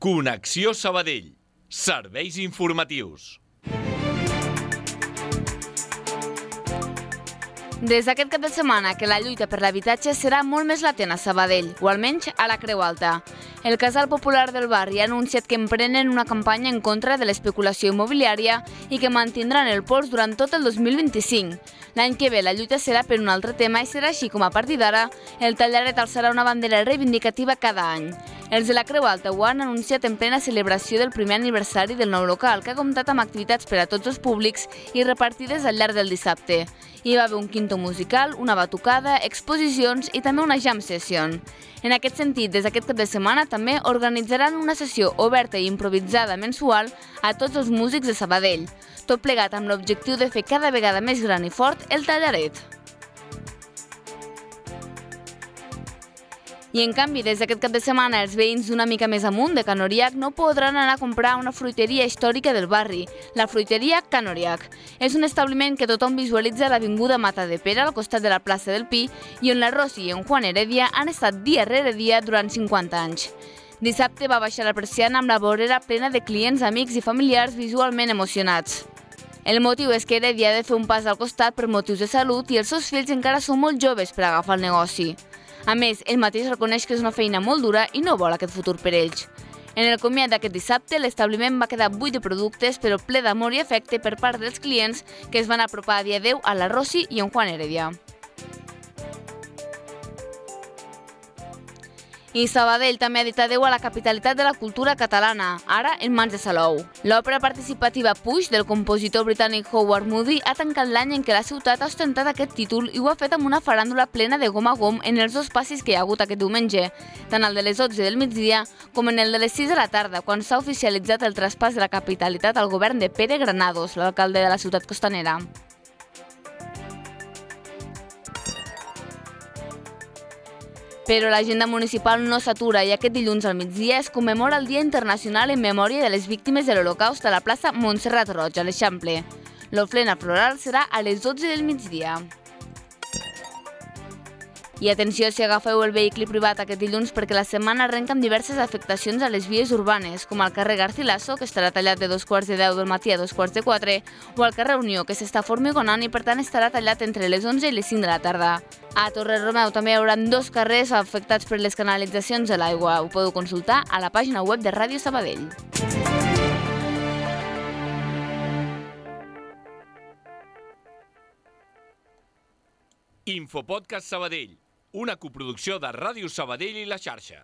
Connexió Sabadell. Serveis informatius. Des d'aquest cap de setmana que la lluita per l'habitatge serà molt més latent a Sabadell, o almenys a la Creu Alta. El Casal Popular del barri ha anunciat que emprenen una campanya en contra de l'especulació immobiliària i que mantindran el pols durant tot el 2025. L'any que ve la lluita serà per un altre tema i serà així com a partir d'ara el Tallaret alçarà una bandera reivindicativa cada any. Els de la Creu Alta ho han anunciat en plena celebració del primer aniversari del nou local, que ha comptat amb activitats per a tots els públics i repartides al llarg del dissabte. Hi va haver un quinto musical, una batucada, exposicions i també una jam session. En aquest sentit, des d'aquest cap de setmana també organitzaran una sessió oberta i improvisada mensual a tots els músics de Sabadell, tot plegat amb l'objectiu de fer cada vegada més gran i fort el Tallaret. I en canvi, des d'aquest cap de setmana, els veïns una mica més amunt de Can Oriach no podran anar a comprar a una fruiteria històrica del barri, la fruiteria Can Oriach. És un establiment que tothom visualitza a l'avinguda Matadepera, al costat de la plaça del Pi, i on la Rosi i en Juan Heredia han estat dia rere dia durant 50 anys. Dissabte va baixar la persiana amb la vorera plena de clients, amics i familiars visualment emocionats. El motiu és que Heredia ha de fer un pas al costat per motius de salut i els seus fills encara són molt joves per agafar el negoci. A més, ell mateix reconeix que és una feina molt dura i no vol aquest futur per ells. En el comiat d'aquest dissabte, l'establiment va quedar buit de productes, però ple d'amor i afecte per part dels clients que es van apropar a dia 10 a la Rosi i en Juan Heredia. I Sabadell també ha dit adeu a la capitalitat de la cultura catalana, ara en mans de Salou. L'òpera participativa Push, del compositor britànic Howard Moody, ha tancat l'any en què la ciutat ha ostentat aquest títol i ho ha fet amb una faràndula plena de gom a gom en els dos passis que hi ha hagut aquest diumenge, tant el de les 11 del migdia com en el de les 6 de la tarda, quan s'ha oficialitzat el traspàs de la capitalitat al govern de Pere Granados, l'alcalde de la ciutat costanera. Però l'agenda municipal no s'atura i aquest dilluns al migdia es commemora el Dia Internacional en memòria de les víctimes de l'Holocaust a la plaça Montserrat Roig, a l'Eixample. L'ofrena floral serà a les 12 del migdia. I atenció si agafeu el vehicle privat aquest dilluns perquè la setmana arrenca amb diverses afectacions a les vies urbanes, com al carrer Garcilaso, que estarà tallat de 2:15 del matí a 2:15, o al carrer Unió, que s'està formigonant i per tant estarà tallat entre les 11 i les 5 de la tarda. A Torre Romeu també hi haurà dos carrers afectats per les canalitzacions de l'aigua. Ho podeu consultar a la pàgina web de Ràdio Sabadell. Infopodcast Sabadell, una coproducció de Ràdio Sabadell i La Xarxa.